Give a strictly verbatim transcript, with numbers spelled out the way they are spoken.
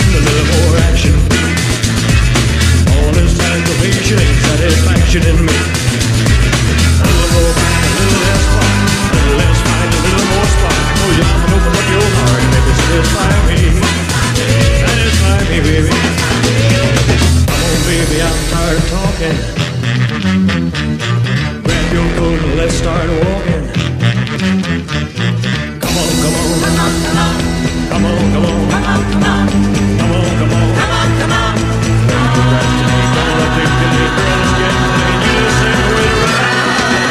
a little more action. All this aggravation ain't satisfaction in me. A little more back, a little less fun, a little less fight, a little more spark. Oh, you open up your heart.